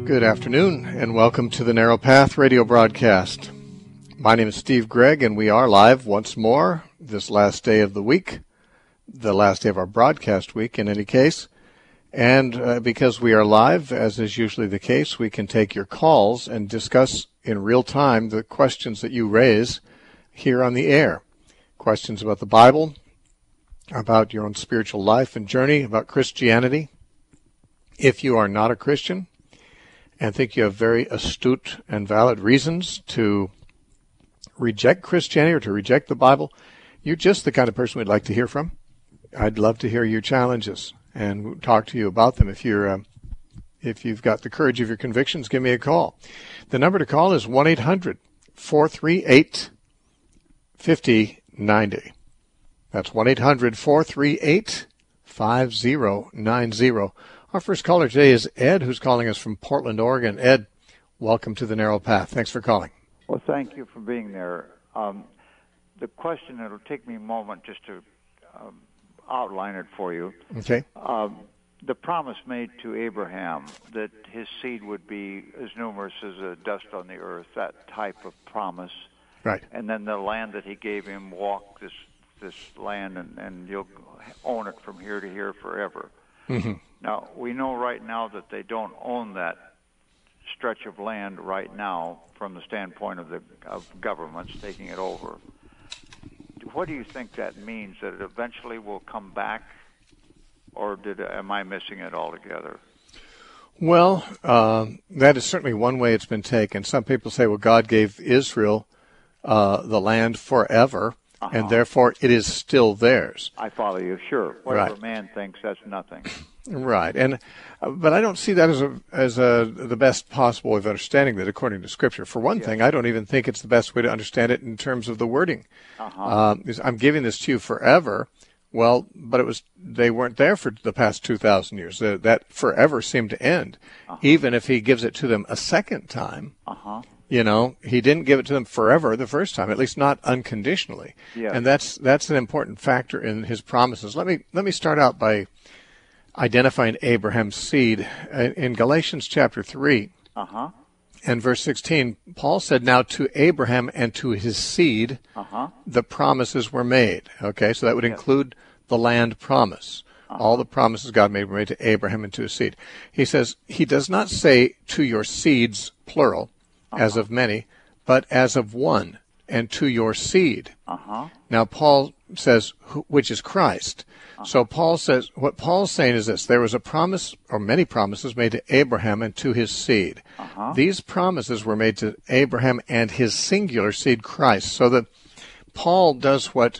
Good afternoon, and welcome to the Narrow Path radio broadcast. My name is Steve Gregg, and we are live once more this last day of the week, the last day of our broadcast week in any case. And because we are live, as is usually the case, we can take your calls and discuss in real time the questions that you raise here on the air. Questions about the Bible, about your own spiritual life and journey, about Christianity. If you are not a Christian and think you have very astute and valid reasons to reject Christianity or to reject the Bible, you're just the kind of person we'd like to hear from. I'd love to hear your challenges and talk to you about them. If you've got the courage of your convictions, give me a call. The number to call is 1-800-438-5090. That's 1-800-438-5090. Our first caller today is Ed, who's calling us from Portland, Oregon. Ed, welcome to the Narrow Path. Thanks for calling. Well, thank you for being there. The question, it'll take me a moment just to outline it for you. Okay. The promise made to Abraham that his seed would be as numerous as the dust on the earth, that type of promise. Right. And then the land that he gave him, walk this land, and you'll own it from here to here forever. Mm-hmm. Now, we know right now that they don't own that stretch of land right now from the standpoint of governments taking it over. What do you think that means? That it eventually will come back, or am I missing it altogether? Well, that is certainly one way it's been taken. Some people say, well, God gave Israel the land forever, and therefore it is still theirs. I follow you, sure. Whatever Right. man thinks, that's nothing. Right, but I don't see that as the best possible way of understanding that according to Scripture. For one thing, I don't even think it's the best way to understand it in terms of the wording. I'm giving this to you forever. Well, but they weren't there for the past 2,000 years. That forever seemed to end. Even if he gives it to them a second time, he didn't give it to them forever the first time, at least not unconditionally. Yes. And that's an important factor in his promises. Let me start out by identifying Abraham's seed. In Galatians chapter 3 and verse 16, Paul said, now to Abraham and to his seed the promises were made. Okay, so that would include the land promise. All the promises God made were made to Abraham and to his seed. He says, he does not say to your seeds, plural, as of many, but as of one, and to your seed. Now Paul says, which is Christ. So Paul says, what Paul's saying is this: there was a promise, or many promises, made to Abraham and to his seed. These promises were made to Abraham and his singular seed, Christ. So that Paul does what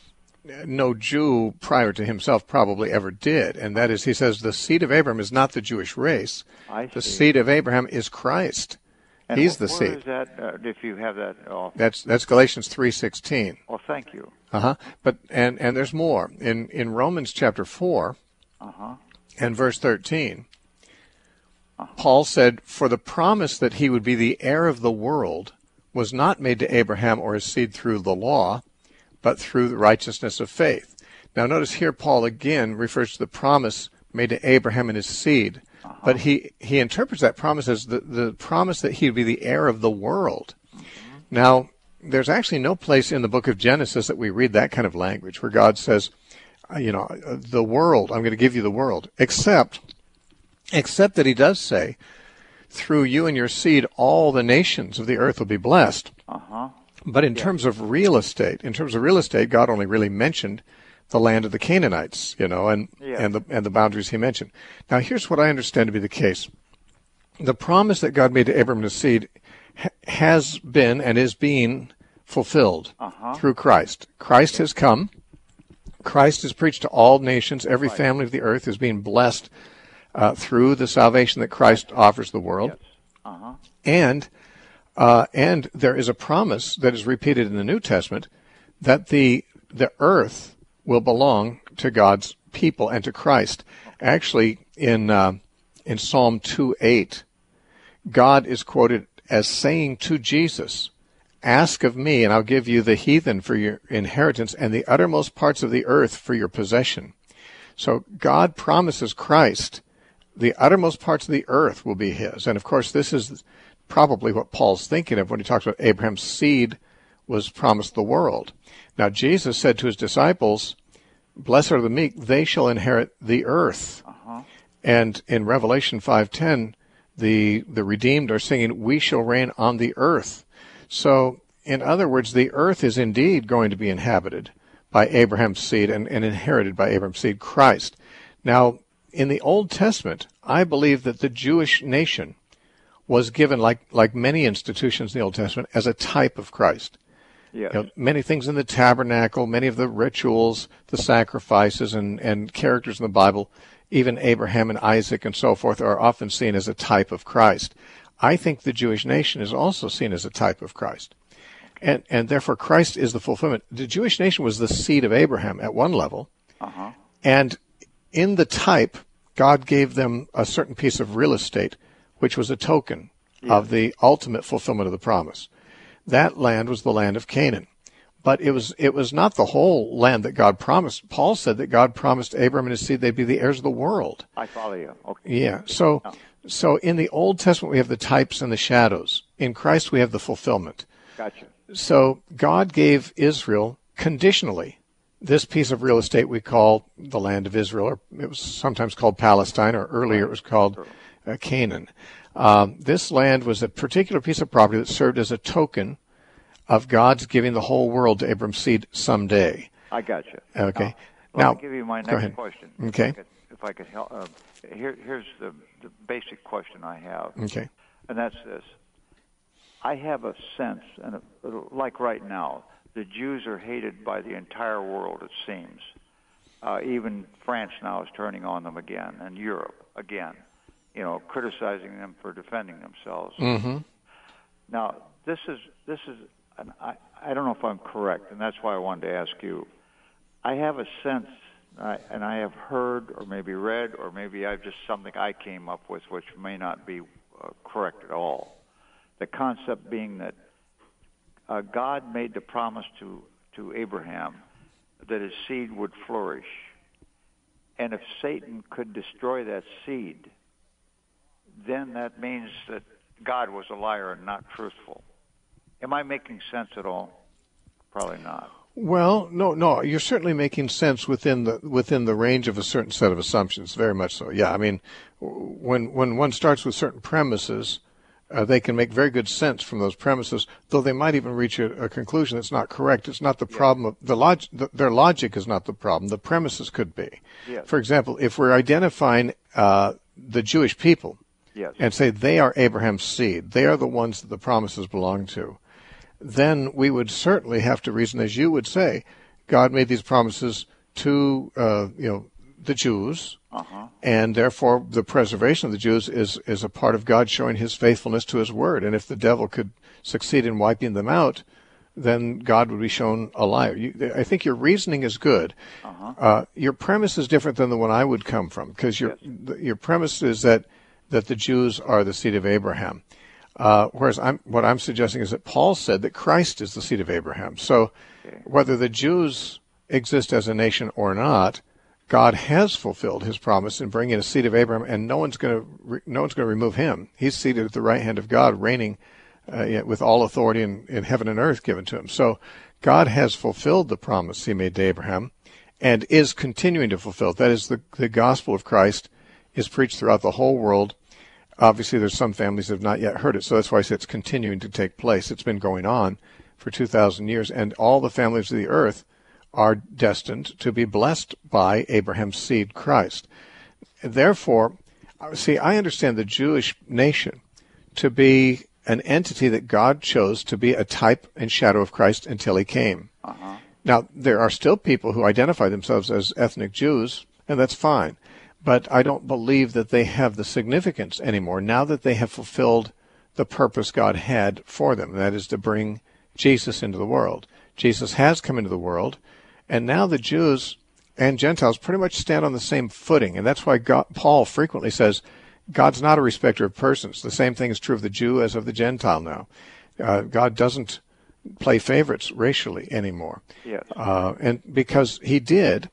no Jew prior to himself probably ever did, and that is, he says the seed of Abraham is not the Jewish race. The seed of Abraham is Christ. And He's the where seed. Is that, if you have that? That's Galatians 3:16. Well, thank you. But and there's more in Romans chapter 4 and verse 13. Paul said, "For the promise that he would be the heir of the world was not made to Abraham or his seed through the law, but through the righteousness of faith." Now, notice here Paul again refers to the promise made to Abraham and his seed. But he interprets that promise as the promise that he would be the heir of the world. Now, there's actually no place in the book of Genesis that we read that kind of language where God says, the world, I'm going to give you the world, except that he does say, through you and your seed, all the nations of the earth will be blessed. But in terms of real estate, God only really mentioned the land of the Canaanites, and the boundaries he mentioned. Now, here's what I understand to be the case. The promise that God made to Abraham and his seed has been and is being fulfilled through Christ. Christ has come. Christ is preached to all nations. Every family of the earth is being blessed through the salvation that Christ offers the world. And there is a promise that is repeated in the New Testament that the earth will belong to God's people and to Christ. Actually, in Psalm 2:8, God is quoted as saying to Jesus, "Ask of me, and I'll give you the heathen for your inheritance and the uttermost parts of the earth for your possession." So God promises Christ the uttermost parts of the earth will be his. And of course, this is probably what Paul's thinking of when he talks about Abraham's seed was promised the world. Now, Jesus said to his disciples, "Blessed are the meek, they shall inherit the earth." And in Revelation 5:10, the redeemed are singing, "We shall reign on the earth." So, in other words, the earth is indeed going to be inhabited by Abraham's seed and inherited by Abraham's seed, Christ. Now, in the Old Testament, I believe that the Jewish nation was given, like many institutions in the Old Testament, as a type of Christ. Yes. Many things in the tabernacle, many of the rituals, the sacrifices, and characters in the Bible, even Abraham and Isaac and so forth, are often seen as a type of Christ. I think the Jewish nation is also seen as a type of Christ. And therefore, Christ is the fulfillment. The Jewish nation was the seed of Abraham at one level. And in the type, God gave them a certain piece of real estate, which was a token of the ultimate fulfillment of the promise. That land was the land of Canaan. But it was not the whole land that God promised. Paul said that God promised Abraham and his seed they'd be the heirs of the world. I follow you. Okay. Yeah. So in the Old Testament, we have the types and the shadows. In Christ, we have the fulfillment. Gotcha. So God gave Israel conditionally this piece of real estate we call the land of Israel, or it was sometimes called Palestine, or earlier it was called Canaan. This land was a particular piece of property that served as a token of God's giving the whole world to Abram's seed someday. I got you. Okay. Now, let me give you my next question. Okay. If I could help. Here's the basic question I have. Okay. And that's this. I have a sense, and like right now, the Jews are hated by the entire world, it seems. Even France now is turning on them again, and Europe again, criticizing them for defending themselves. Mm-hmm. Now, this is, and I don't know if I'm correct, and that's why I wanted to ask you. I have a sense, and I have heard, or maybe read, or maybe I've just something I came up with, which may not be correct at all. The concept being that God made the promise to Abraham that his seed would flourish. And if Satan could destroy that seed, then that means that God was a liar and not truthful. Am I making sense at all? Probably not. Well, no, you're certainly making sense within the range of a certain set of assumptions, very much so. Yeah, I mean, when one starts with certain premises, they can make very good sense from those premises, though they might even reach a conclusion that's not correct. It's not the problem of their logic is not the problem. The premises could be. Yes. For example, if we're identifying the Jewish people and say they are Abraham's seed, they are the ones that the promises belong to, then we would certainly have to reason, as you would say, God made these promises to the Jews. And therefore, the preservation of the Jews is a part of God showing his faithfulness to his word. And if the devil could succeed in wiping them out, then God would be shown a liar. I think your reasoning is good. Your premise is different than the one I would come from, because your premise is that the Jews are the seed of Abraham. Whereas what I'm suggesting is that Paul said that Christ is the seed of Abraham. So whether the Jews exist as a nation or not, God has fulfilled his promise in bringing a seed of Abraham, and no one's going to remove him. He's seated at the right hand of God, reigning with all authority in heaven and earth given to him. So God has fulfilled the promise he made to Abraham and is continuing to fulfill it. That is, the gospel of Christ is preached throughout the whole world. Obviously, there's some families that have not yet heard it, so that's why I say it's continuing to take place. It's been going on for 2,000 years, and all the families of the earth are destined to be blessed by Abraham's seed, Christ. Therefore, see, I understand the Jewish nation to be an entity that God chose to be a type and shadow of Christ until he came. Now, there are still people who identify themselves as ethnic Jews, and that's fine. But I don't believe that they have the significance anymore now that they have fulfilled the purpose God had for them, that is to bring Jesus into the world. Jesus has come into the world, and now the Jews and Gentiles pretty much stand on the same footing. And that's why Paul frequently says God's not a respecter of persons. The same thing is true of the Jew as of the Gentile now. God doesn't play favorites racially anymore. Yes. And because he did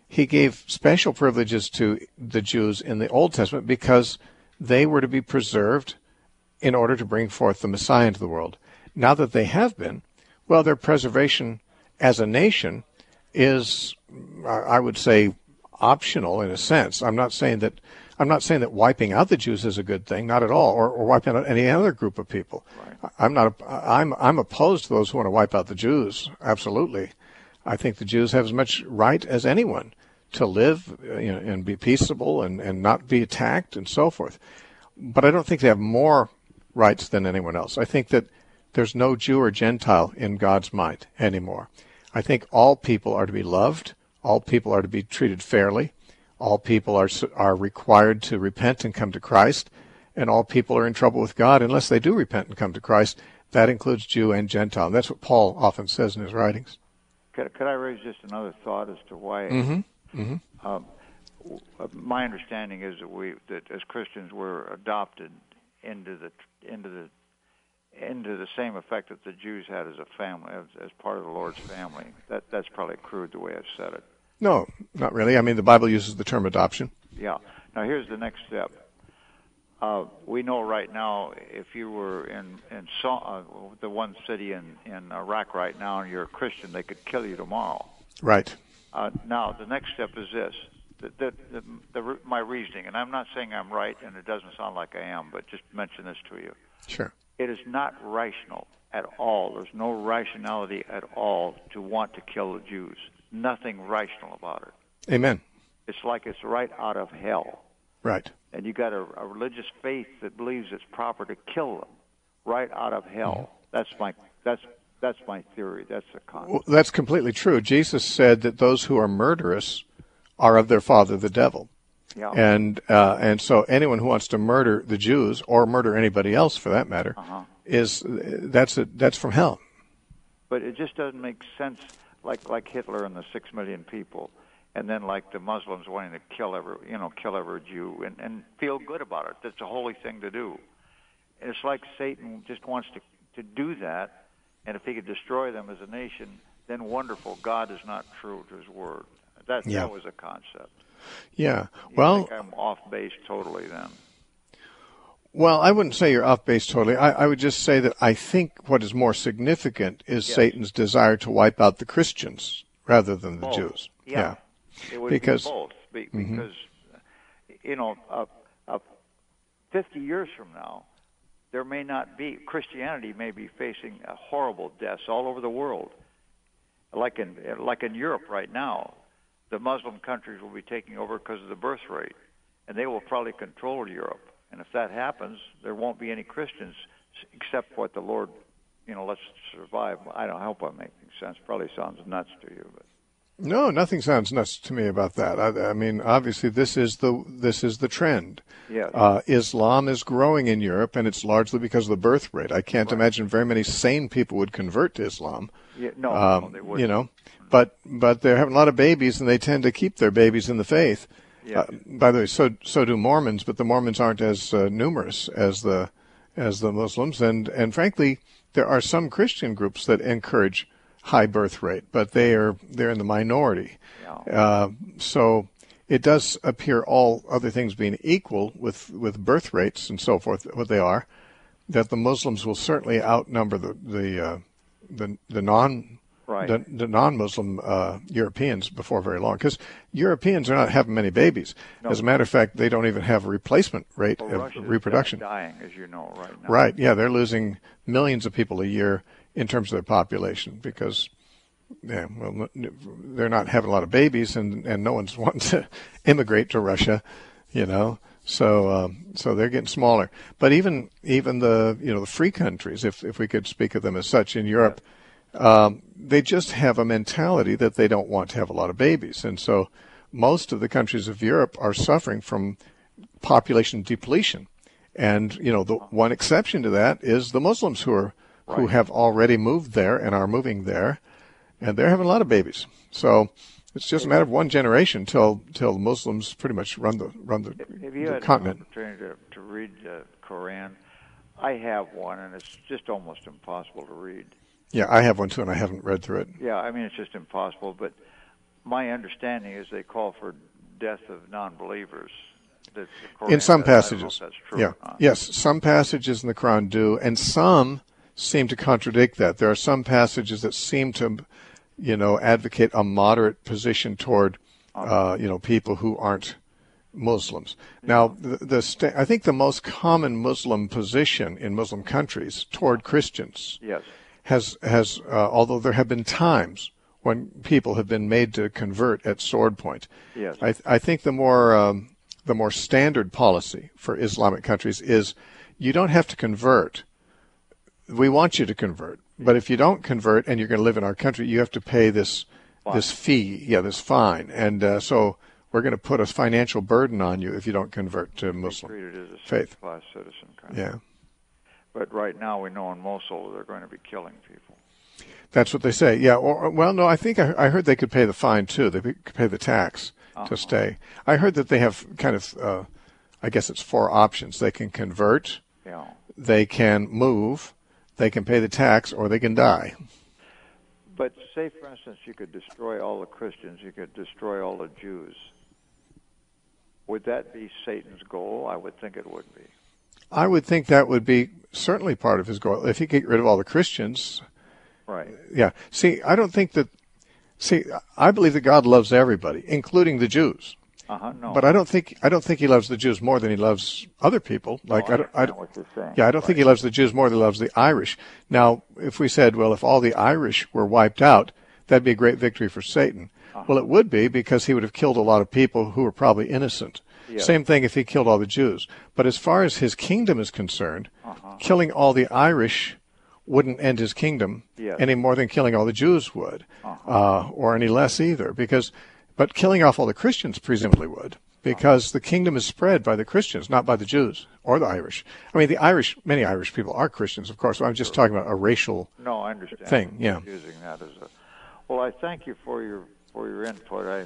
he gave special privileges to the Jews in the Old Testament because they were to be preserved in order to bring forth the Messiah into the world. Now that they have been, well, their preservation as a nation is, I would say, optional in a sense. I'm not saying that wiping out the Jews is a good thing, not at all, or wiping out any other group of people. Right. I'm opposed to those who want to wipe out the Jews. Absolutely. I think the Jews have as much right as anyone to live, and be peaceable and not be attacked and so forth. But I don't think they have more rights than anyone else. I think that there's no Jew or Gentile in God's mind anymore. I think all people are to be loved. All people are to be treated fairly. All people are required to repent and come to Christ. And all people are in trouble with God unless they do repent and come to Christ. That includes Jew and Gentile. And that's what Paul often says in his writings. Could I raise just another thought as to why? My understanding is that as Christians we're adopted into the same effect that the Jews had as a family, as part of the Lord's family. That's probably crude the way I've said it. No, not really. I mean, the Bible uses the term adoption. Yeah. Now here's the next step. We know right now, if you were in the one city in Iraq right now and you're a Christian, they could kill you tomorrow. Right. Now, the next step is this. My reasoning, and I'm not saying I'm right, and it doesn't sound like I am, but just mention this to you. Sure. It is not rational at all. There's no rationality at all to want to kill the Jews. Nothing rational about it. Amen. It's like it's right out of hell. Right. And you got a religious faith that believes it's proper to kill them right out of hell. That's my theory. That's the concept. Well, that's completely true. Jesus said that those who are murderous are of their father, the devil. Yeah. And so anyone who wants to murder the Jews or murder anybody else, for that matter, that's from hell. But it just doesn't make sense, like Hitler and the 6 million people, and then like the Muslims wanting to kill every Jew and feel good about it. That's a holy thing to do. And it's like Satan just wants to do that, and if he could destroy them as a nation, then wonderful. God is not true to his word. That was a concept. Yeah. I think I'm off base totally then. Well, I wouldn't say you're off base totally. I would just say that I think what is more significant is Satan's desire to wipe out the Christians rather than the Jews. Yeah. It would be both. Because, 50 years from now, there may not be, Christianity may be facing horrible deaths all over the world. Like in Europe right now, the Muslim countries will be taking over because of the birth rate, and they will probably control Europe. And if that happens, there won't be any Christians except what the Lord, lets survive. I hope I'm making sense. Probably sounds nuts to you, but. No, nothing sounds nuts to me about that. I mean, obviously, this is the trend. Yes. Islam is growing in Europe, and it's largely because of the birth rate. I can't imagine very many sane people would convert to Islam. Yeah, no, they wouldn't. But they're having a lot of babies, and they tend to keep their babies in the faith. Yeah. By the way, so do Mormons, but the Mormons aren't as numerous as the Muslims, and frankly, there are some Christian groups that encourage high birth rate, but they're in the minority. Yeah. So it does appear, all other things being equal with birth rates and so forth, what they are, that the Muslims will certainly outnumber the non-Muslim Europeans before very long, because Europeans are not having many babies. No. As a matter of fact, they don't even have a replacement rate of Russia's reproduction. Dying, as you know, right now. Right. Yeah, they're losing millions of people a year in terms of their population because, they're not having a lot of babies, and no one's wanting to immigrate to Russia, So they're getting smaller. But even the the free countries, if we could speak of them as such in Europe. Yeah. They just have a mentality that they don't want to have a lot of babies. And so most of the countries of Europe are suffering from population depletion. And, the one exception to that is the Muslims who have already moved there and are moving there, and they're having a lot of babies. So it's just a matter of one generation till the Muslims pretty much run the continent. Have you had an opportunity to read the Quran? I have one, and it's just almost impossible to read. Yeah, I have one too, and I haven't read through it. Yeah, I mean, it's just impossible. But My understanding is they call for death of non-believers. In some passages. That's true. Yeah. Yes, some passages in the Quran do, and some seem to contradict that. There are some passages that seem to, advocate a moderate position toward, people who aren't Muslims. Now, I think the most common Muslim position in Muslim countries toward Christians has although there have been times when people have been made to convert at sword point. Yes. I think the more standard policy for Islamic countries is you don't have to convert. We want you to convert, but if you don't convert and you're going to live in our country, you have to pay this fee, this fine, and so we're going to put a financial burden on you if you don't convert to Muslim faith. Class citizen kind yeah. But right now we know in Mosul they're going to be killing people. That's what they say. Yeah. No, I think I heard they could pay the fine too. They could pay the tax to stay. I heard that they have kind of, I guess it's 4 options. They can convert. Yeah. They can move. They can pay the tax, or they can die. But say, for instance, you could destroy all the Christians. You could destroy all the Jews. Would that be Satan's goal? I would think it would be. I would think that would be certainly part of his goal. If he could get rid of all the Christians. Right. Yeah. See, I believe that God loves everybody, including the Jews. No. But I don't think he loves the Jews more than he loves other people. I don't what you're saying. Yeah, I don't think he loves the Jews more than he loves the Irish. Now, if we said, well, if all the Irish were wiped out, that'd be a great victory for Satan. Well, it would be, because he would have killed a lot of people who were probably innocent. Yes. Same thing if he killed all the Jews. But as far as his kingdom is concerned, killing all the Irish wouldn't end his kingdom any more than killing all the Jews would, or any less either. But killing off all the Christians presumably would, because the kingdom is spread by the Christians, not by the Jews or the Irish. I mean, many Irish people are Christians, of course. So I'm just talking about a racial I understand. thing. Yeah. Using that as well, I thank you for your input.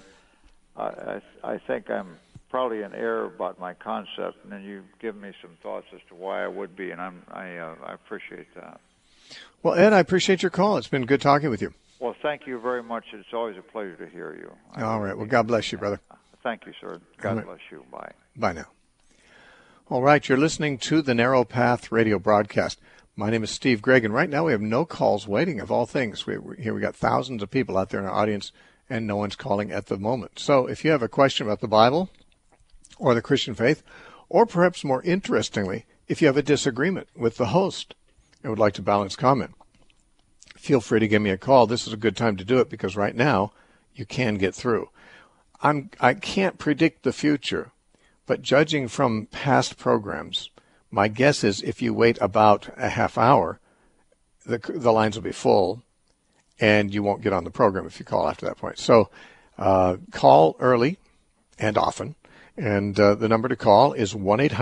I think I'm probably in error about my concept, and then you've given me some thoughts as to why I would be, and I appreciate that. Well, Ed, I appreciate your call. It's been good talking with you. Well, thank you very much. It's always a pleasure to hear you. All right. Well, God bless you, brother. Thank you, sir. God bless you. Bye. Bye now. All right. You're listening to the Narrow Path radio broadcast. My name is Steve Gregg, and right now we have no calls waiting, of all things. We got thousands of people out there in our audience, and no one's calling at the moment. So if you have a question about the Bible or the Christian faith, or perhaps more interestingly, if you have a disagreement with the host and would like to balance comment, feel free to give me a call. This is a good time to do it, because right now you can get through. I can't predict the future, but judging from past programs, my guess is if you wait about a half hour, the lines will be full, and you won't get on the program if you call after that point. So call early and often, and the number to call is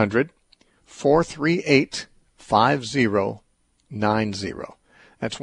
1-800-438-5090. That's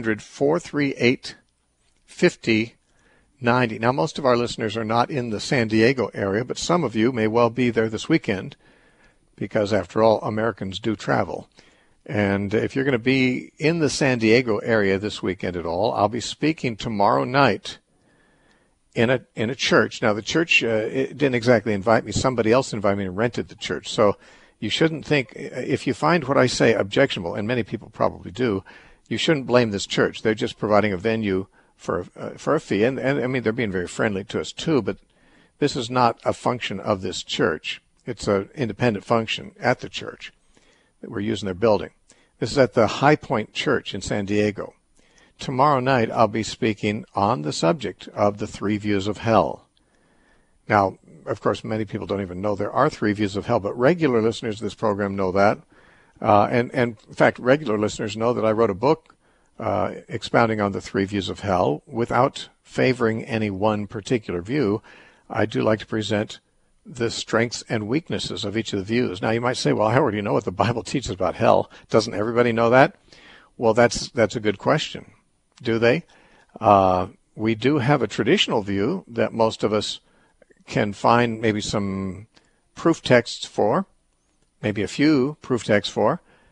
1-800-438-5090. Now, most of our listeners are not in the San Diego area, but some of you may well be there this weekend, because, after all, Americans do travel. And if you're going to be in the San Diego area this weekend at all, I'll be speaking tomorrow night in a church. Now, the church it didn't exactly invite me. Somebody else invited me and rented the church. So you shouldn't think, if you find what I say objectionable, and many people probably do, you shouldn't blame this church. They're just providing a venue for a fee. And I mean, they're being very friendly to us too, but this is not a function of this church. It's an independent function at the church that we're using their building. This is at the High Point Church in San Diego. Tomorrow night, I'll be speaking on the subject of the 3 views of hell. Now, of course, many people don't even know there are 3 views of hell, but regular listeners of this program know that. And in fact, regular listeners know that I wrote a book expounding on the 3 views of hell. Without favoring any one particular view, I do like to present the strengths and weaknesses of each of the views. Now, you might say, well, I already know what the Bible teaches about hell. Doesn't everybody know that? Well, that's a good question. Do they? We do have a traditional view that most of us can find maybe some proof texts for, maybe a few proof texts for,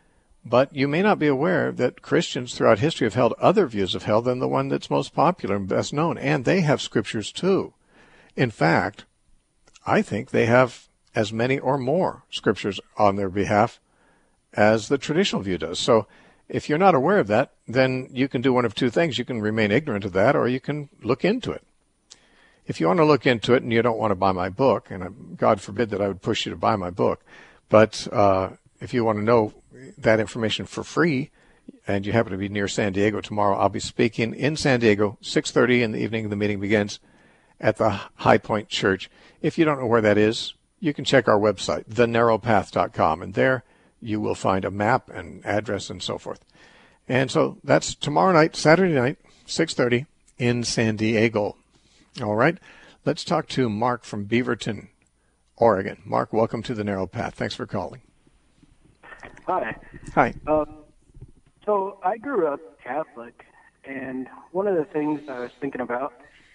But you may not be aware that Christians throughout history have held other views of hell than the one that's most popular and best known, and they have scriptures too. In fact, I think they have as many or more scriptures on their behalf as the traditional view does. So if you're not aware of that, then you can do one of two things. You can remain ignorant of that, or you can look into it. If you want to look into it and you don't want to buy my book, and God forbid that I would push you to buy my book, but if you want to know that information for free, and you happen to be near San Diego tomorrow, I'll be speaking in San Diego, 6:30 in the evening. The meeting begins at the High Point Church. If you don't know where that is, you can check our website, thenarrowpath.com, and there you will find a map and address and so forth. And so that's tomorrow night, Saturday night, 6:30 in San Diego. All right. Let's talk to Mark from Beaverton, Oregon. Mark, welcome to The Narrow Path. Thanks for calling. Hi. Hi. So I grew up Catholic, and one of the things I was thinking about,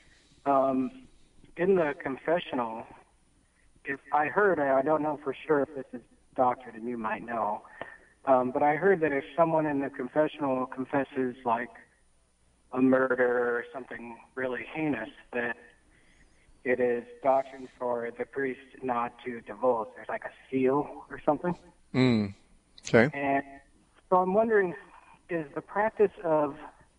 in the confessional, if I heard, I don't know for sure if this is doctrine and you might know, but I heard that if someone in the confessional confesses like a murder or something really heinous, that it is doctrine for the priest not to divulge. There's like a seal or something. Okay. And so I'm wondering, is the practice of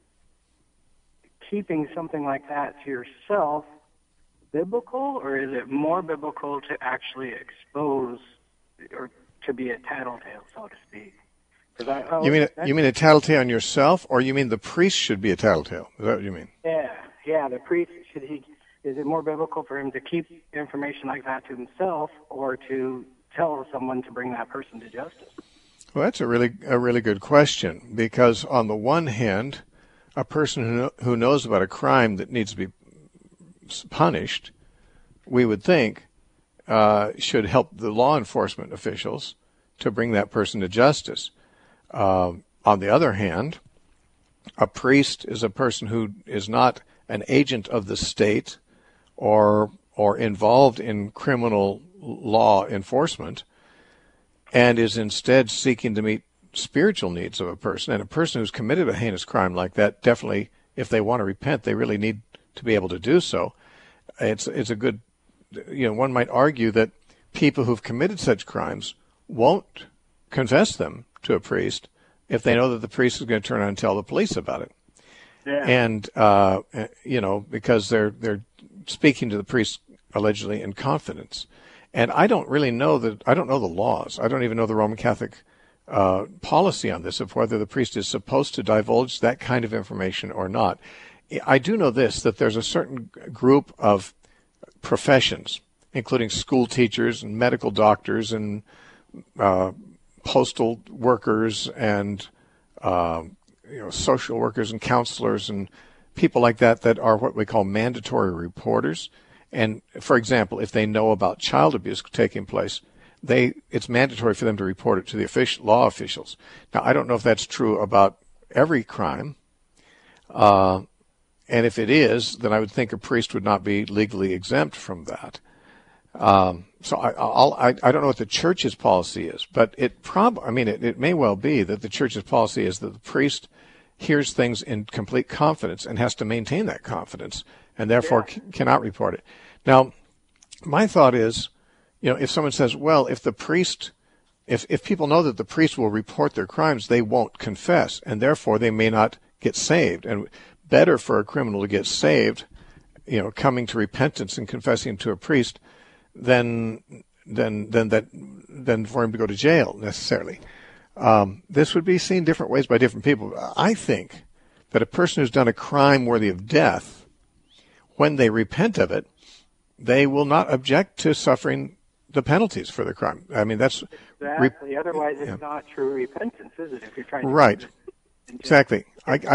keeping something like that to yourself biblical, or is it more biblical to actually expose or to be a tattletale, so to speak? You mean a tattletale on yourself, or you mean the priest should be a tattletale? Is that what you mean? Yeah. The priest is it more biblical for him to keep information like that to himself, or to tell someone to bring that person to justice? Well, that's a really good question, because on the one hand, a person who knows about a crime that needs to be punished, we would think, should help the law enforcement officials to bring that person to justice. On the other hand, a priest is a person who is not an agent of the state or involved in criminal law enforcement, and is instead seeking to meet spiritual needs of a person. And a person who's committed a heinous crime like that, definitely, if they want to repent, they really need to be able to do so. It's a good, one might argue that people who've committed such crimes won't confess them to a priest if they know that the priest is going to turn around and tell the police about it. Yeah. And, because they're speaking to the priest allegedly in confidence. And I don't really know I don't know the laws. I don't even know the Roman Catholic policy on this, of whether the priest is supposed to divulge that kind of information or not. I do know this, that there's a certain group of professions, including school teachers and medical doctors and postal workers and social workers and counselors and people like that are what we call mandatory reporters. And, for example, if they know about child abuse taking place, it's mandatory for them to report it to the law officials. Now, I don't know if that's true about every crime. And if it is, then I would think a priest would not be legally exempt from that. So I don't know what the church's policy is, but it may well be that the church's policy is that the priest hears things in complete confidence and has to maintain that confidence, and therefore cannot report it. Now, my thought is, if someone says, well, if people know that the priest will report their crimes, they won't confess, and therefore they may not get saved. And better for a criminal to get saved, coming to repentance and confessing to a priest, than for him to go to jail necessarily. This would be seen different ways by different people. I think that a person who's done a crime worthy of death, when they repent of it, they will not object to suffering the penalties for the crime. I mean, that's exactly. Otherwise, it's not true repentance, is it? If you're trying to right, exactly.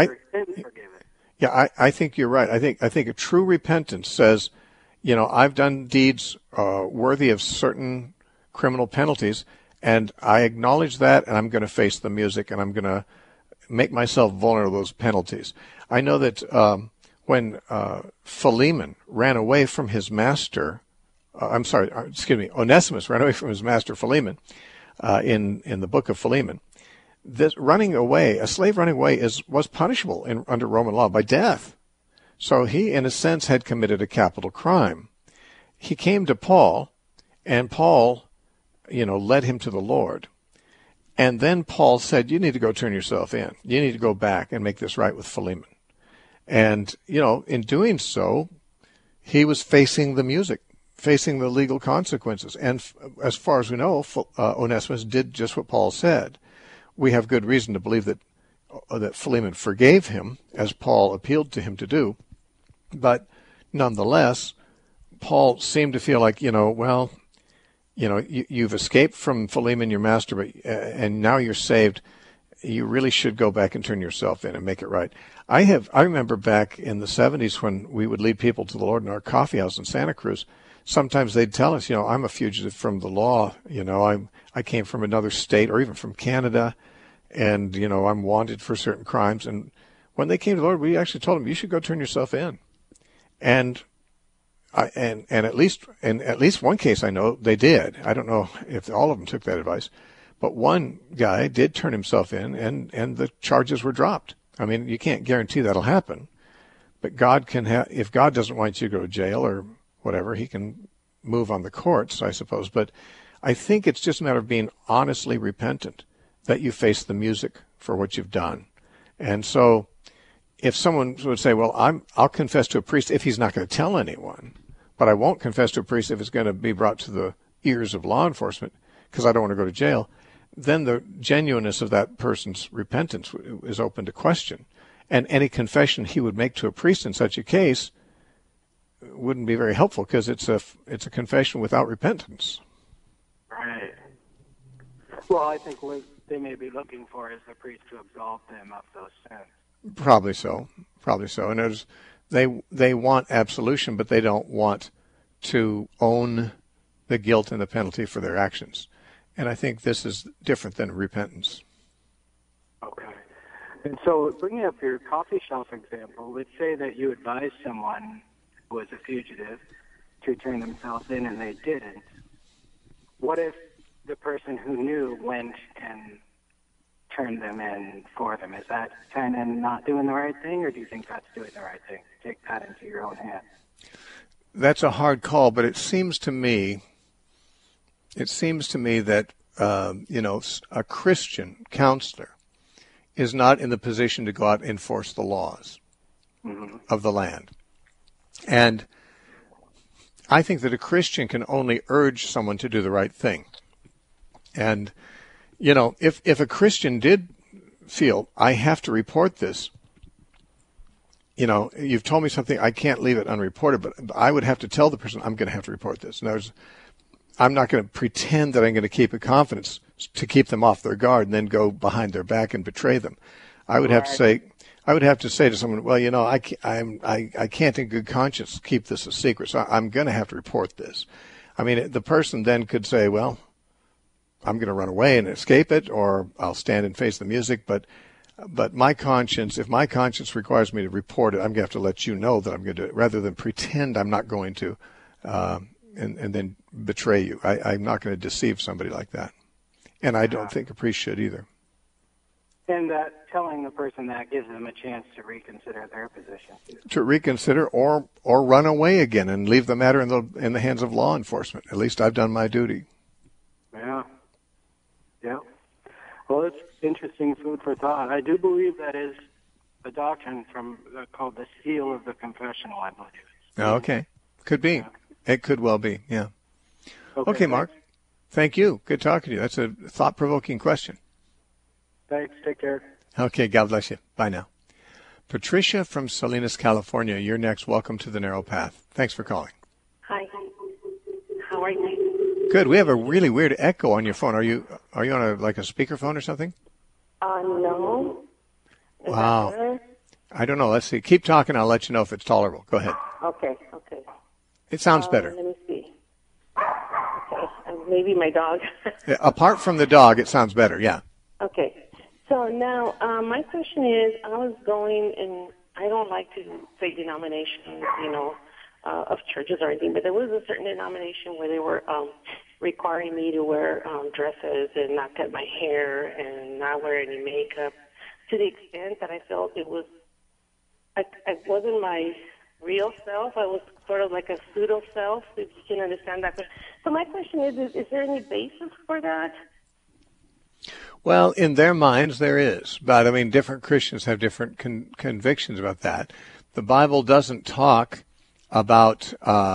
I think you're right. I think a true repentance says, I've done deeds worthy of certain criminal penalties, and I acknowledge that, and I'm going to face the music, and I'm going to make myself vulnerable to those penalties. I know that when Philemon ran away from his master, Onesimus ran away from his master Philemon in the book of Philemon, this running away, a slave running away, was punishable under Roman law by death. So he, in a sense, had committed a capital crime. He came to Paul, and Paul, led him to the Lord. And then Paul said, you need to go turn yourself in. You need to go back and make this right with Philemon. And, in doing so, he was facing the music, facing the legal consequences. And as far as we know, Onesimus did just what Paul said. We have good reason to believe that Philemon forgave him, as Paul appealed to him to do. But nonetheless, Paul seemed to feel like, you've escaped from Philemon, your master, but and now you're saved. You really should go back and turn yourself in and make it right. I remember back in the 70s when we would lead people to the Lord in our coffee house in Santa Cruz. Sometimes they'd tell us, I'm a fugitive from the law. I came from another state or even from Canada, and I'm wanted for certain crimes. And when they came to the Lord, we actually told them, you should go turn yourself in. And at least one case I know they did. I don't know if all of them took that advice, but one guy did turn himself in, and the charges were dropped. I mean, you can't guarantee that'll happen, but God can if God doesn't want you to go to jail or whatever, he can move on the courts, I suppose. But I think it's just a matter of being honestly repentant that you face the music for what you've done. And so if someone would say, well, I'll confess to a priest if he's not going to tell anyone, but I won't confess to a priest if it's going to be brought to the ears of law enforcement because I don't want to go to jail, then the genuineness of that person's repentance is open to question. And any confession he would make to a priest in such a case wouldn't be very helpful because it's a confession without repentance. Right. Well, I think what they may be looking for is the priest to absolve them of those sins. Probably so. And they want absolution, but they don't want to own the guilt and the penalty for their actions. And I think this is different than repentance. Okay. And so bringing up your coffee shop example, let's say that you advised someone who was a fugitive to turn themselves in and they didn't. What if the person who knew went and turned them in for them? Is that kind of not doing the right thing, or do you think that's doing the right thing? Take that into your own hands. That's a hard call, but it seems to me that a Christian counselor is not in the position to go out and enforce the laws of the land. And I think that a Christian can only urge someone to do the right thing. And, if a Christian did feel, I have to report this, you've told me something, I can't leave it unreported, but I would have to tell the person, I'm going to have to report this. In other words, I'm not going to pretend that I'm going to keep a confidence to keep them off their guard and then go behind their back and betray them. I would have to say to someone, well, I can't in good conscience keep this a secret, so I'm going to have to report this. I mean, the person then could say, well, I'm going to run away and escape it, or I'll stand and face the music, but my conscience, if my conscience requires me to report it, I'm going to have to let you know that I'm going to do it, rather than pretend I'm not going to, and then betray you. I'm not going to deceive somebody like that. And I don't think a priest should either. And telling the person that gives them a chance to reconsider their position. To reconsider or run away again and leave the matter in the hands of law enforcement. At least I've done my duty. Yeah. Yeah. Well, it's interesting food for thought. I do believe that is a doctrine called the seal of the confessional, I believe. Okay. Could be. Yeah. It could well be, yeah. Okay, Mark. Thank you. Good talking to you. That's a thought-provoking question. Thanks. Take care. Okay, God bless you. Bye now. Patricia from Salinas, California, you're next. Welcome to The Narrow Path. Thanks for calling. Hi. How are you? Good. We have a really weird echo on your phone. Are you on a speakerphone or something? No. Is wow. I don't know. Let's see. Keep talking. I'll let you know if it's tolerable. Go ahead. Okay. It sounds better. Let me see. Okay. Maybe my dog. Apart from the dog, it sounds better. Yeah. Okay. So now, my question is, I was going, and I don't like to say denominations, of churches or anything, but there was a certain denomination where they were requiring me to wear dresses and not cut my hair and not wear any makeup, to the extent that I felt it was, I wasn't my real self. I was sort of like a pseudo self, if you can understand that. So my question is there any basis for that? Well, in their minds there is, but I mean, different Christians have different convictions about that. The Bible doesn't talk about,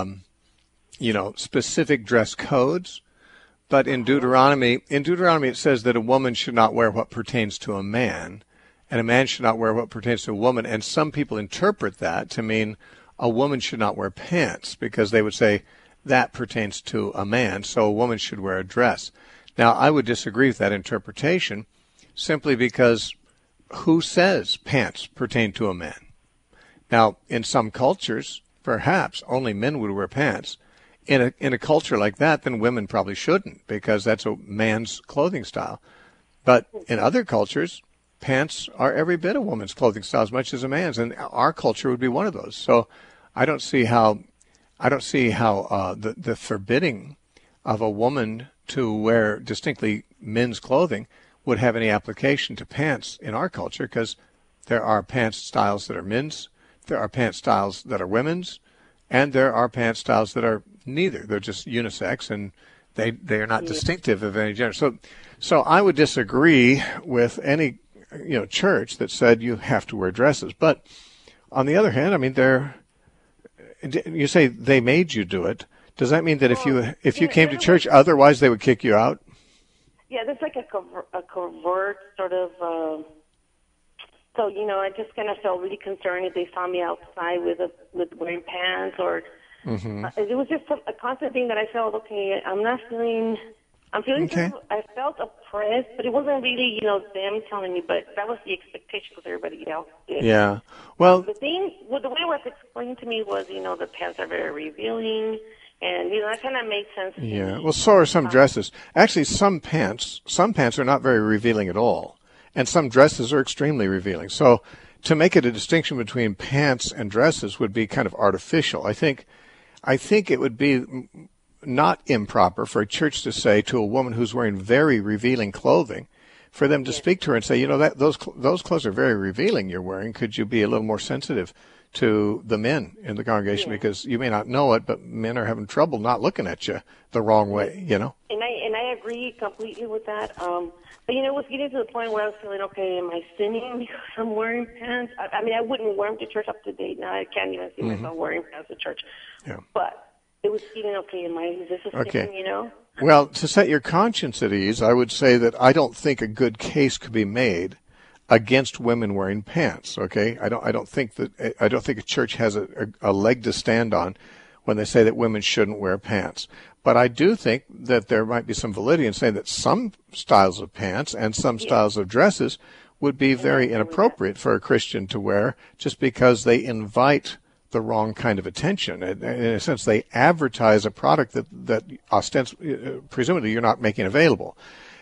specific dress codes, but in Deuteronomy it says that a woman should not wear what pertains to a man, and a man should not wear what pertains to a woman. And some people interpret that to mean a woman should not wear pants, because they would say that pertains to a man, so a woman should wear a dress. Now, I would disagree with that interpretation, simply because who says pants pertain to a man? Now, in some cultures, perhaps only men would wear pants. In a culture like that, then women probably shouldn't, because that's a man's clothing style. But in other cultures, pants are every bit a woman's clothing style as much as a man's, and our culture would be one of those. So I don't see how the forbidding of a woman to wear distinctly men's clothing would have any application to pants in our culture, because there are pants styles that are men's, there are pants styles that are women's, and there are pants styles that are neither. They're just unisex, and they are not distinctive of any gender. So I would disagree with any church that said you have to wear dresses. But on the other hand, I mean, you say they made you do it. Does that mean that if you came to church, otherwise they would kick you out? Yeah, there's like a covert sort of. So I just kind of felt really concerned if they saw me outside with wearing pants, or it was just a constant thing that I felt. Okay, I'm feeling. Okay. I felt oppressed, but it wasn't really them telling me, but that was the expectation because everybody else did. Yeah. Well, the way it was explained to me was the pants are very revealing. And, that kind of made sense to me. Yeah, well, so are some dresses. Actually, some pants are not very revealing at all. And some dresses are extremely revealing. So to make it a distinction between pants and dresses would be kind of artificial. I think it would be not improper for a church to say to a woman who's wearing very revealing clothing, for them to speak to her and say, those clothes are very revealing you're wearing. Could you be a little more sensitive to the men in the congregation, because you may not know it, but men are having trouble not looking at you the wrong way, And I agree completely with that. But it was getting to the point where I was feeling, okay, am I sinning because I'm wearing pants? I mean, I wouldn't wear them to church up to date. Now I can't even see myself wearing pants to church. Yeah. But it was feeling, okay, is this a sin, Well, to set your conscience at ease, I would say that I don't think a good case could be made against women wearing pants. Okay, I don't think a church has a leg to stand on when they say that women shouldn't wear pants. But I do think that there might be some validity in saying that some styles of pants and some styles of dresses would be very inappropriate for a Christian to wear, just because they invite the wrong kind of attention. In a sense, they advertise a product that presumably you're not making available,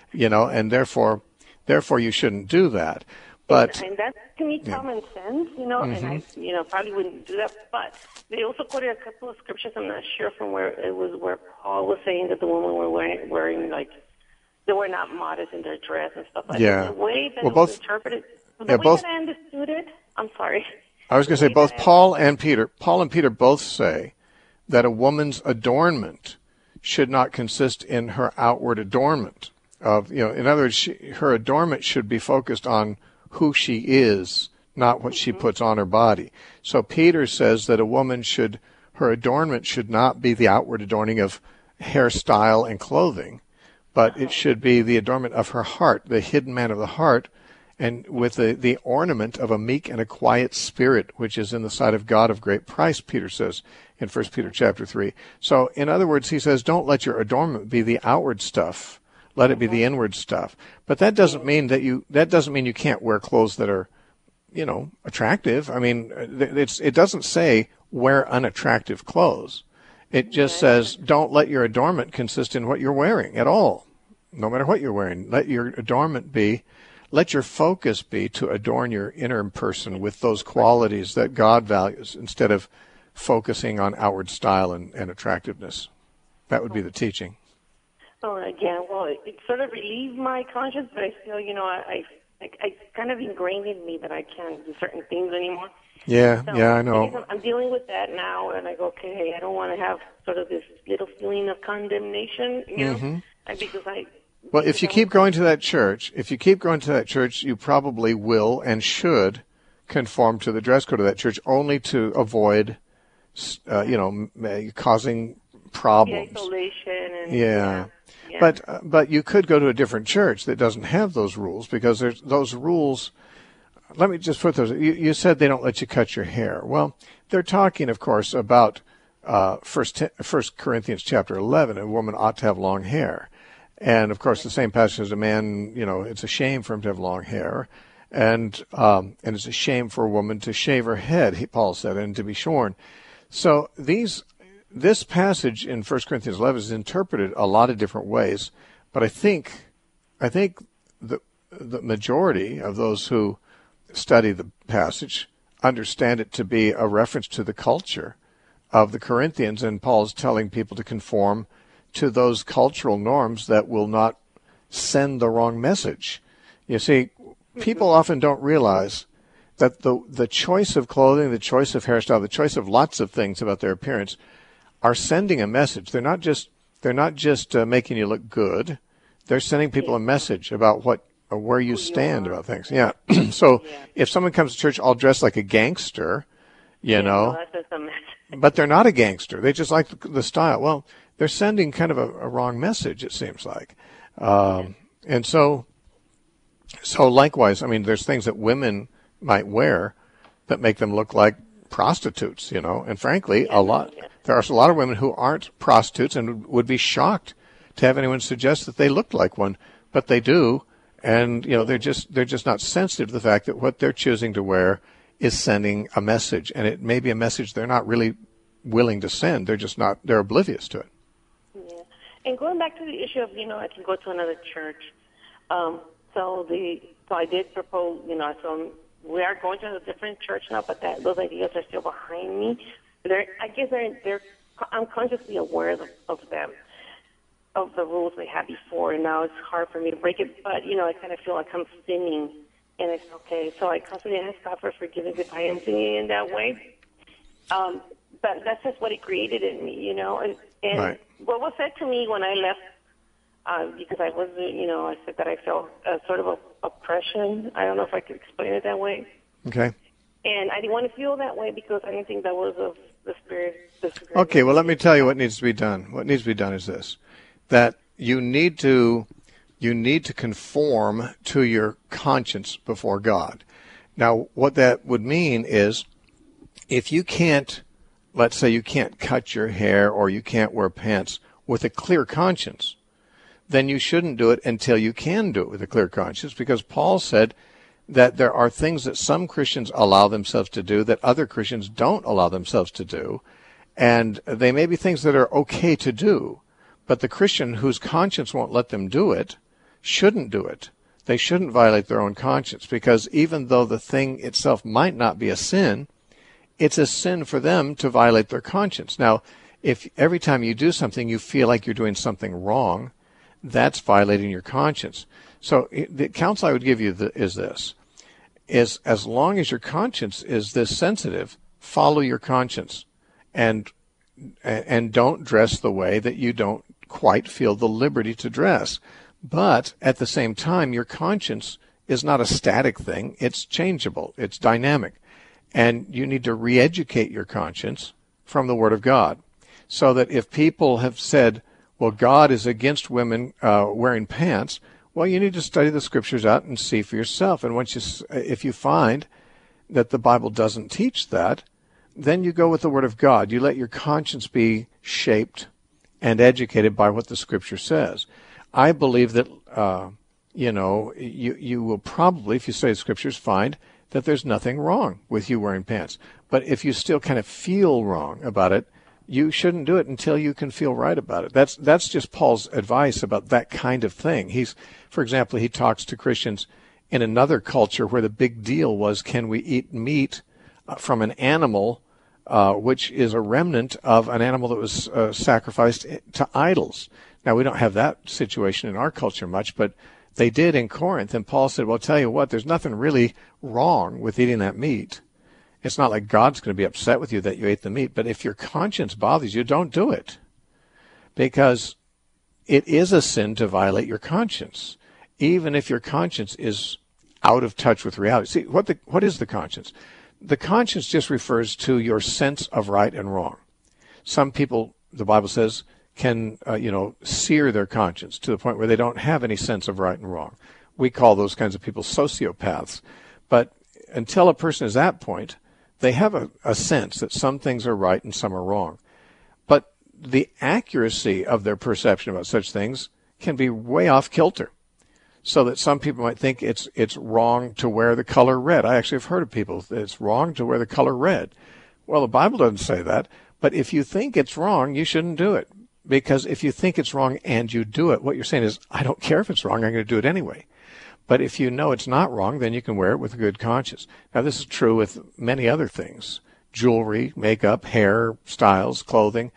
and therefore you shouldn't do that. But and that's, to me, common sense, and I, probably wouldn't do that. But they also quoted a couple of scriptures. I'm not sure from where it was, where Paul was saying that the women were wearing like, they were not modest in their dress and stuff like that. The way that it was interpreted, that I understood it, I'm sorry. I was going to say both Paul and Peter both say that a woman's adornment should not consist in her outward adornment. In other words, her adornment should be focused on who she is, not what she puts on her body. So Peter says that a woman her adornment should not be the outward adorning of hairstyle and clothing, but it should be the adornment of her heart, the hidden man of the heart, and with the ornament of a meek and a quiet spirit, which is in the sight of God of great price, Peter says in 1 Peter chapter 3. So in other words, he says, don't let your adornment be the outward stuff. Let it be the inward stuff. But that doesn't mean you can't wear clothes that are, attractive. I mean, it doesn't say wear unattractive clothes. It just says don't let your adornment consist in what you're wearing at all, no matter what you're wearing. Let your focus be to adorn your inner person with those qualities that God values, instead of focusing on outward style and attractiveness. That would be the teaching. Oh, again, well, it sort of relieved my conscience, but I still, I kind of ingrained in me that I can't do certain things anymore. Yeah, So I know. I'm dealing with that now, and I go, okay, I don't want to have sort of this little feeling of condemnation, because Well, if you keep going to that church, you probably will and should conform to the dress code of that church, only to avoid, causing problems. The isolation and yeah. But you could go to a different church that doesn't have those rules, because there's those rules. Let me just put those. You said they don't let you cut your hair. Well, they're talking, of course, about First Corinthians chapter 11. A woman ought to have long hair, and of course, the same passage as a man. It's a shame for him to have long hair, and it's a shame for a woman to shave her head. Paul said, and to be shorn. So this passage in 1 Corinthians 11 is interpreted a lot of different ways, but I think the majority of those who study the passage understand it to be a reference to the culture of the Corinthians, and Paul's telling people to conform to those cultural norms that will not send the wrong message. You see, people often don't realize that the choice of clothing, the choice of hairstyle, the choice of lots of things about their appearance are sending a message. They're not just making you look good. They're sending people a message about where you stand about things. Yeah. So if someone comes to church all dressed like a gangster, but they're not a gangster. They just like the style. Well, they're sending kind of a wrong message, it seems like. And so likewise, I mean, there's things that women might wear that make them look like prostitutes, and frankly, there are a lot of women who aren't prostitutes and would be shocked to have anyone suggest that they look like one, but they do. And they're just not sensitive to the fact that what they're choosing to wear is sending a message, and it may be a message they're not really willing to send. They're oblivious to it. Yeah, and going back to the issue of I can go to another church. So I did propose. So we are going to a different church now, but those ideas are still behind me. I'm consciously aware of them. Of the rules they had before, and now it's hard for me to break it. But I kind of feel like I'm sinning, and it's okay. So I constantly ask God for forgiveness if I am sinning in that way. But that's just what He created in me, And right. What was said to me when I left, because I was, I said that I felt sort of oppression. I don't know if I could explain it that way. Okay. And I didn't want to feel that way because I didn't think that was of the Spirit. Okay. Well, let me tell you what needs to be done. What needs to be done is this. That you need to conform to your conscience before God. Now, what that would mean is, if you can't, let's say you can't cut your hair or you can't wear pants with a clear conscience, then you shouldn't do it until you can do it with a clear conscience, because Paul said that there are things that some Christians allow themselves to do that other Christians don't allow themselves to do, and they may be things that are okay to do. But the Christian whose conscience won't let them do it shouldn't do it. They shouldn't violate their own conscience, because even though the thing itself might not be a sin, it's a sin for them to violate their conscience. Now, if every time you do something you feel like you're doing something wrong, that's violating your conscience. So the counsel I would give you is this, is as long as your conscience is this sensitive, follow your conscience and don't dress the way that you don't quite feel the liberty to dress. But at the same time, your conscience is not a static thing. It's changeable. It's dynamic. And you need to re-educate your conscience from the Word of God, so that if people have said, well, God is against women wearing pants, well, you need to study the Scriptures out and see for yourself. And if you find that the Bible doesn't teach that, then you go with the Word of God. You let your conscience be shaped and educated by what the Scripture says. I believe that, you will probably, if you study the Scriptures, find that there's nothing wrong with you wearing pants. But if you still kind of feel wrong about it, you shouldn't do it until you can feel right about it. That's just Paul's advice about that kind of thing. For example, he talks to Christians in another culture where the big deal was, can we eat meat from an animal which is a remnant of an animal that was sacrificed to idols. Now, we don't have that situation in our culture much, but they did in Corinth. And Paul said, well, I'll tell you what, there's nothing really wrong with eating that meat. It's not like God's going to be upset with you that you ate the meat. But if your conscience bothers you, don't do it. Because it is a sin to violate your conscience, even if your conscience is out of touch with reality. See, what is the conscience? The conscience just refers to your sense of right and wrong. Some people, the Bible says, can, sear their conscience to the point where they don't have any sense of right and wrong. We call those kinds of people sociopaths. But until a person is at that point, they have a sense that some things are right and some are wrong. But the accuracy of their perception about such things can be way off kilter. So that some people might think it's wrong to wear the color red. I actually have heard of people that it's wrong to wear the color red. Well, the Bible doesn't say that. But if you think it's wrong, you shouldn't do it. Because if you think it's wrong and you do it, what you're saying is, I don't care if it's wrong, I'm going to do it anyway. But if you know it's not wrong, then you can wear it with a good conscience. Now, this is true with many other things. Jewelry, makeup, hair, styles, clothing.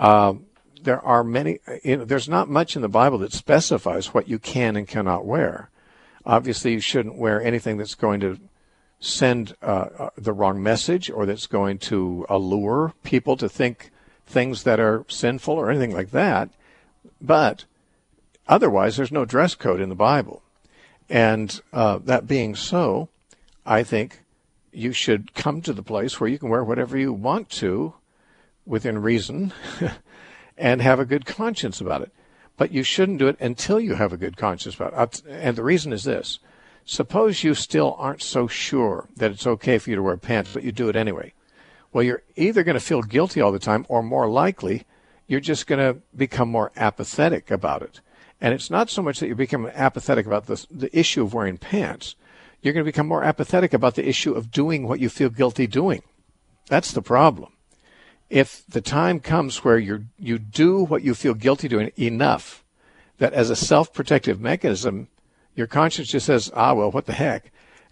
There are many, there's not much in the Bible that specifies what you can and cannot wear. Obviously, you shouldn't wear anything that's going to send the wrong message or that's going to allure people to think things that are sinful or anything like that. But otherwise, there's no dress code in the Bible. And that being so, I think you should come to the place where you can wear whatever you want to within reason and have a good conscience about it. But you shouldn't do it until you have a good conscience about it. And the reason is this. Suppose you still aren't so sure that it's okay for you to wear pants, but you do it anyway. Well, you're either going to feel guilty all the time, or more likely, you're just going to become more apathetic about it. And it's not so much that you become apathetic about the issue of wearing pants. You're going to become more apathetic about the issue of doing what you feel guilty doing. That's the problem. If the time comes where you do what you feel guilty doing enough that as a self-protective mechanism, your conscience just says, well, what the heck?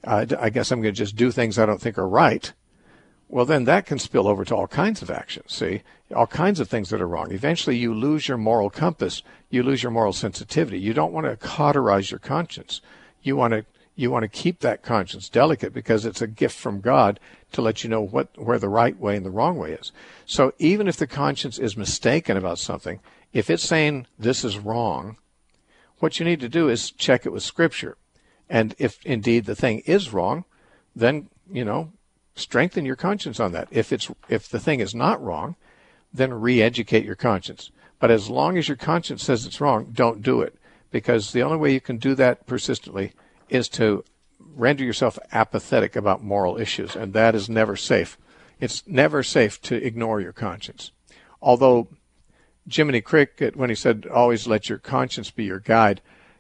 I guess I'm going to just do things I don't think are right. Well, then that can spill over to all kinds of actions, see? All kinds of things that are wrong. Eventually, you lose your moral compass. You lose your moral sensitivity. You don't want to cauterize your conscience. You want to keep that conscience delicate because it's a gift from God to let you know where the right way and the wrong way is. So even if the conscience is mistaken about something, if it's saying this is wrong, what you need to do is check it with Scripture. And if indeed the thing is wrong, then, strengthen your conscience on that. If the thing is not wrong, then re-educate your conscience. But as long as your conscience says it's wrong, don't do it. Because the only way you can do that persistently is to render yourself apathetic about moral issues, and that is never safe. It's never safe to ignore your conscience. Although Jiminy Cricket, when he said, always let your conscience be your guide,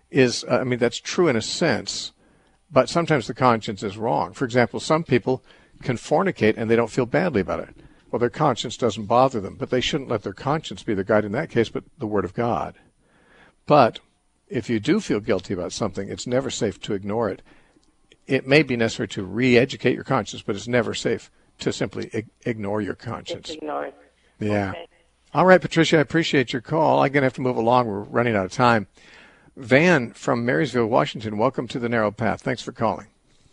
that's true in a sense, but sometimes the conscience is wrong. For example, some people can fornicate and they don't feel badly about it. Well, their conscience doesn't bother them, but they shouldn't let their conscience be their guide in that case, but the Word of God. But if you do feel guilty about something, it's never safe to ignore it. It may be necessary to re-educate your conscience, but it's never safe to simply ignore your conscience. Just ignore it. Yeah. Okay. All right, Patricia, I appreciate your call. I'm going to have to move along. We're running out of time. Van from Marysville, Washington, welcome to The Narrow Path. Thanks for calling.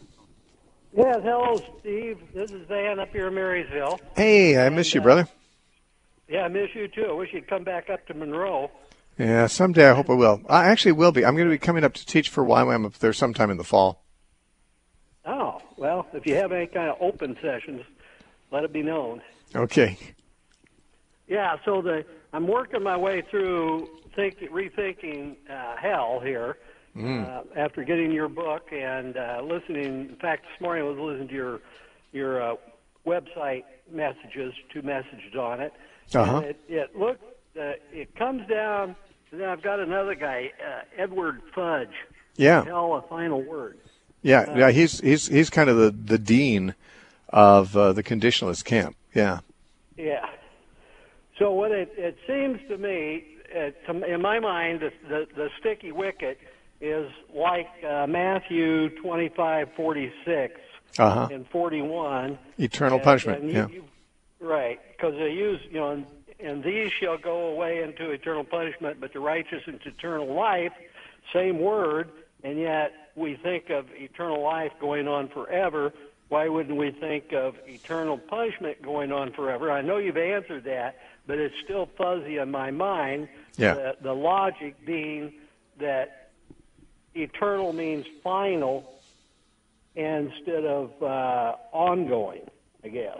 Yes, hello, Steve. This is Van up here in Marysville. Hey, I miss you, brother. Yeah, I miss you, too. I wish you'd come back up to Monroe. Yeah, someday I hope I will. I actually will be. I'm going to be coming up to teach for YWAM up there sometime in the fall. Oh, well, if you have any kind of open sessions, let it be known. Okay. Yeah, so I'm working my way through rethinking hell here after getting your book and listening. In fact, this morning I was listening to your website messages, 2 messages on it. Uh-huh. It comes down, and then I've got another guy, Edward Fudge. Yeah. Hell, a final word. Yeah, he's kind of the dean of the conditionalist camp. Yeah. Yeah. So what it seems to me, in my mind, the sticky wicket is like Matthew 25:46 and 41. Eternal punishment. Right, because they use, and these shall go away into eternal punishment, but the righteous into eternal life. Same word, and yet we think of eternal life going on forever. Why wouldn't we think of eternal punishment going on forever? I know you've answered that, but it's still fuzzy in my mind. Yeah. The logic being that eternal means final instead of ongoing, I guess.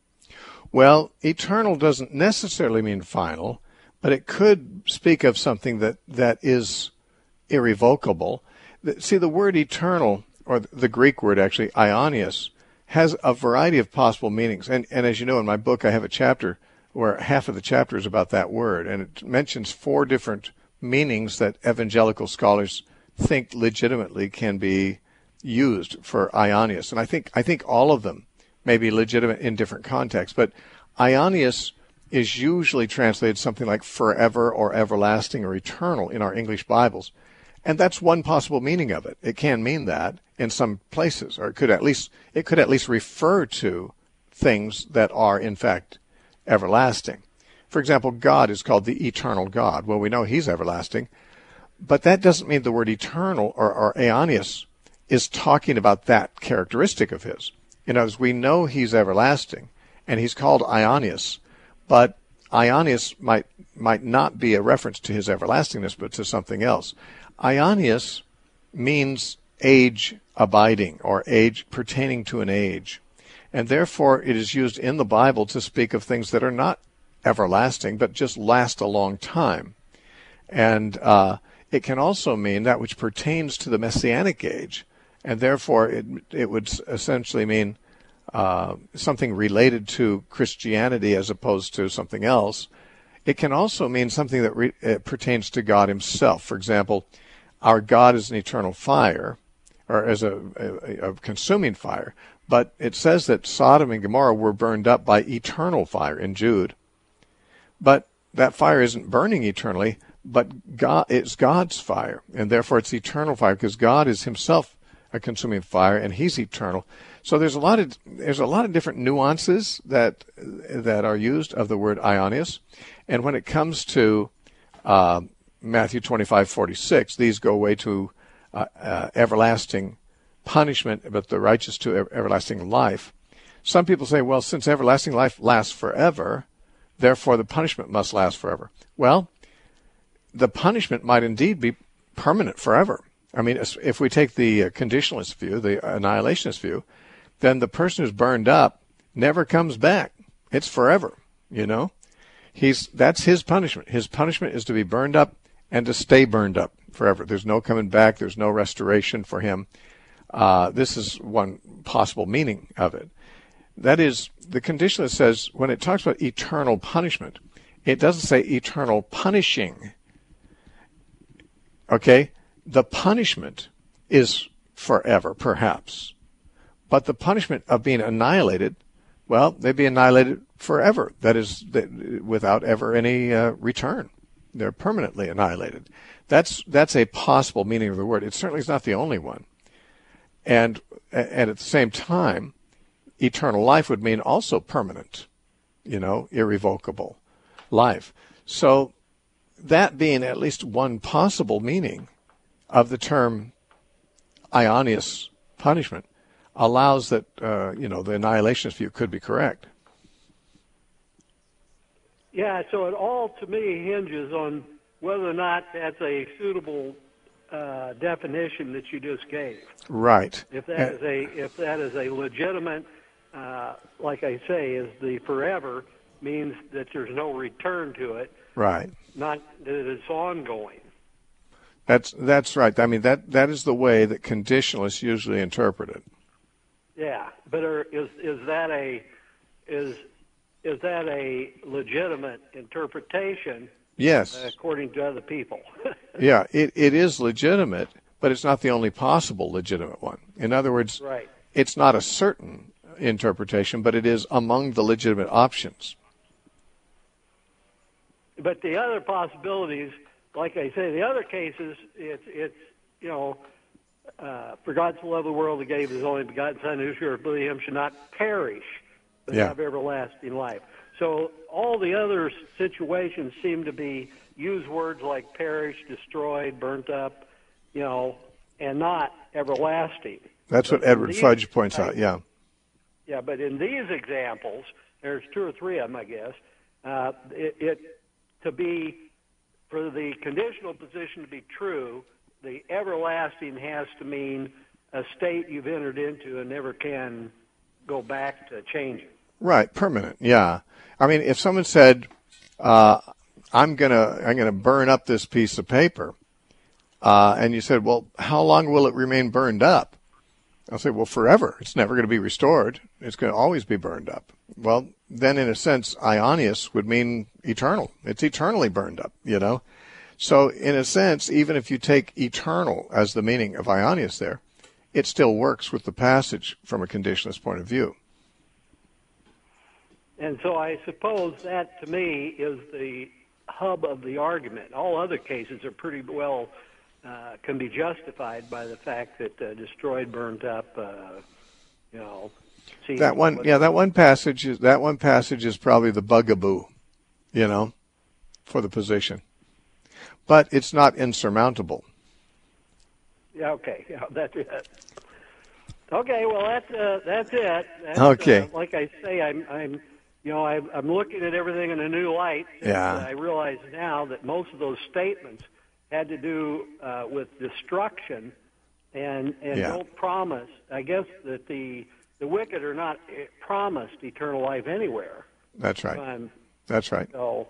Well, eternal doesn't necessarily mean final, but it could speak of something that is irrevocable. See, the word eternal, or the Greek word actually, aionios, has a variety of possible meanings. And as you know, in my book, I have a chapter where half of the chapter is about that word, and it mentions 4 different meanings that evangelical scholars think legitimately can be used for aionios. And I think all of them may be legitimate in different contexts, but aionios is usually translated something like forever or everlasting or eternal in our English Bibles. And that's one possible meaning of it. It can mean that in some places, or it could at least refer to things that are in fact everlasting. For example, God is called the eternal God. Well, we know he's everlasting, but that doesn't mean the word eternal or aionios is talking about that characteristic of his. In other words, we know he's everlasting, and he's called aionios, but aionios might not be a reference to his everlastingness, but to something else. Aionios means age abiding, or age pertaining to an age, and therefore it is used in the Bible to speak of things that are not everlasting, but just last a long time. And it can also mean that which pertains to the Messianic age, and therefore it would essentially mean something related to Christianity as opposed to something else. It can also mean something that pertains to God himself. For example, our God is an eternal fire, or as a consuming fire, but it says that Sodom and Gomorrah were burned up by eternal fire in Jude. But that fire isn't burning eternally, but it's God's fire, and therefore it's eternal fire, because God is himself a consuming fire, and he's eternal. So there's a lot of different nuances that are used of the word aionios. And when it comes to Matthew 25:46, these go away to everlasting punishment, but the righteous to everlasting life. Some people say, well, since everlasting life lasts forever, therefore the punishment must last forever. Well, the punishment might indeed be permanent forever. I mean, if we take the conditionalist view, the annihilationist view, then the person who's burned up never comes back. It's forever, you know. That's his punishment. His punishment is to be burned up and to stay burned up forever. There's no coming back. There's no restoration for him. This is one possible meaning of it. That is, the conditionalist says when it talks about eternal punishment, it doesn't say eternal punishing. Okay? The punishment is forever, perhaps. But the punishment of being annihilated, well, they'd be annihilated forever. That is, without ever any return. They're permanently annihilated. That's a possible meaning of the word. It certainly is not the only one. And at the same time, eternal life would mean also permanent, irrevocable life. So that being at least one possible meaning of the term aionios, punishment, allows that, the annihilationist view could be correct. Yeah, so it all, to me, hinges on whether or not that's a suitable definition that you just gave. Right. If that is a legitimate, like I say, is the forever means that there's no return to it. Right. Not that it's ongoing. That's right. I mean, that is the way that conditionalists usually interpret it. Yeah, but is that a legitimate interpretation? Yes. According to other people. Yeah, it is legitimate, but it's not the only possible legitimate one. In other words, right. It's not a certain interpretation, but it is among the legitimate options. But the other possibilities, like I say, the other cases, it's for God so loved the world, he gave his only begotten Son, whosoever believes him should not perish, but have everlasting life. So all the other situations seem to be use words like perish, destroyed, burnt up, and not everlasting. That's what Edward Fudge points out, yeah. Yeah, but in these examples, there's 2 or 3 of them, I guess, for the conditional position to be true, the everlasting has to mean a state you've entered into and never can go back to change it. Right, permanent, yeah. I mean, if someone said, I'm gonna burn up this piece of paper, and you said, well, how long will it remain burned up? I'll say, well, forever. It's never going to be restored. It's going to always be burned up. Well, then in a sense, aionios would mean eternal. It's eternally burned up, So in a sense, even if you take eternal as the meaning of aionios there, it still works with the passage from a conditionalist point of view. And so I suppose that, to me, is the hub of the argument. All other cases are pretty well can be justified by the fact that destroyed, burnt up, That one passage is probably the bugaboo, for the position. But it's not insurmountable. Yeah. Okay. Yeah. That's it. Okay. Well, that's it. Okay. Like I say, I'm looking at everything in a new light. Yeah. I realize now that most of those statements had to do with destruction and don't promise. I guess that the wicked are not promised eternal life anywhere. That's right. That's right. So,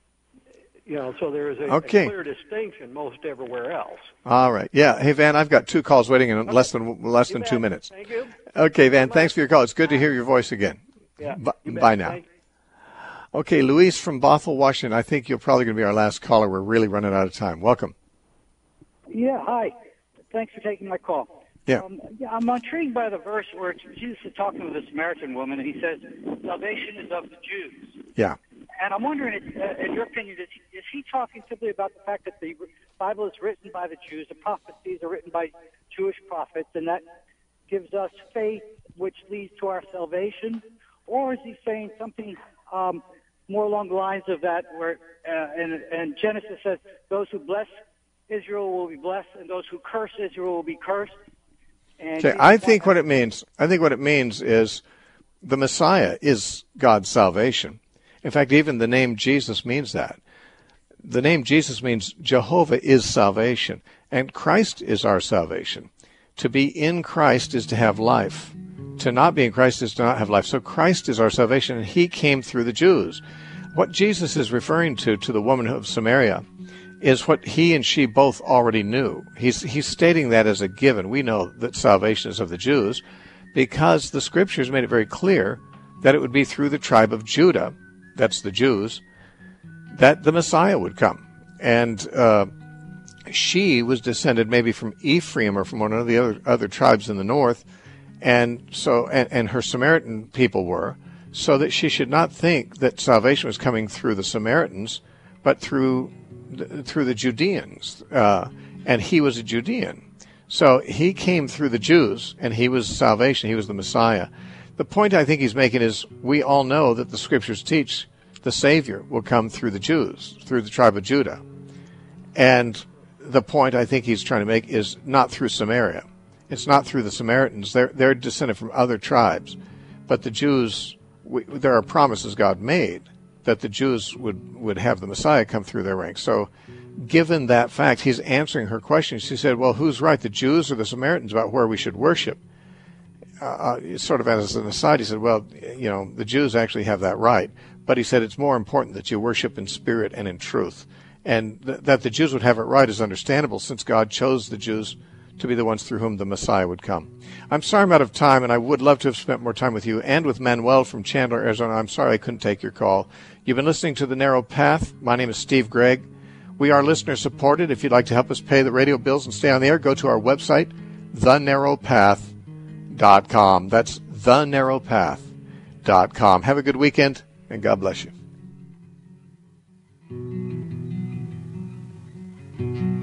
so there is a clear distinction most everywhere else. All right. Yeah. Hey, Van, I've got 2 calls waiting in less than 2 minutes. Thank you. Okay, Van, thanks for your call. It's good to hear your voice again. Yeah. Bye now. Okay, Luis from Bothell, Washington. I think you're probably going to be our last caller. We're really running out of time. Welcome. Yeah, hi. Thanks for taking my call. Yeah. I'm intrigued by the verse where Jesus is talking to the Samaritan woman, and he says, salvation is of the Jews. Yeah. And I'm wondering, in your opinion, is he talking simply about the fact that the Bible is written by the Jews, the prophecies are written by Jewish prophets, and that gives us faith which leads to our salvation? Or is he saying something more along the lines of that, where and Genesis says, those who bless Israel will be blessed, and those who curse Israel will be cursed? Okay, I think what it means is the Messiah is God's salvation. In fact, even the name Jesus means that. The name Jesus means Jehovah is salvation, and Christ is our salvation. To be in Christ is to have life. To not be in Christ is to not have life. So Christ is our salvation, and he came through the Jews. What Jesus is referring to the woman of Samaria, is what he and she both already knew. He's stating that as a given. We know that salvation is of the Jews because the Scriptures made it very clear that it would be through the tribe of Judah, that's the Jews, that the Messiah would come. And she was descended maybe from Ephraim or from one of the other tribes in the north, and so and her Samaritan people were, so that she should not think that salvation was coming through the Samaritans, but through the Judeans, and he was a Judean. So he came through the Jews, and he was salvation. He was the Messiah. The point I think he's making is we all know that the Scriptures teach the Savior will come through the Jews, through the tribe of Judah. And the point I think he's trying to make is not through Samaria. It's not through the Samaritans. They're descended from other tribes. But the Jews, there are promises God made that the Jews would have the Messiah come through their ranks. So given that fact, he's answering her question. She said, well, who's right, the Jews or the Samaritans, about where we should worship? Sort of as an aside, he said, well, the Jews actually have that right. But he said it's more important that you worship in spirit and in truth. And that the Jews would have it right is understandable, since God chose the Jews to be the ones through whom the Messiah would come. I'm sorry I'm out of time, and I would love to have spent more time with you and with Manuel from Chandler, Arizona. I'm sorry I couldn't take your call. You've been listening to The Narrow Path. My name is Steve Gregg. We are listener-supported. If you'd like to help us pay the radio bills and stay on the air, go to our website, thenarrowpath.com. That's thenarrowpath.com. Have a good weekend, and God bless you.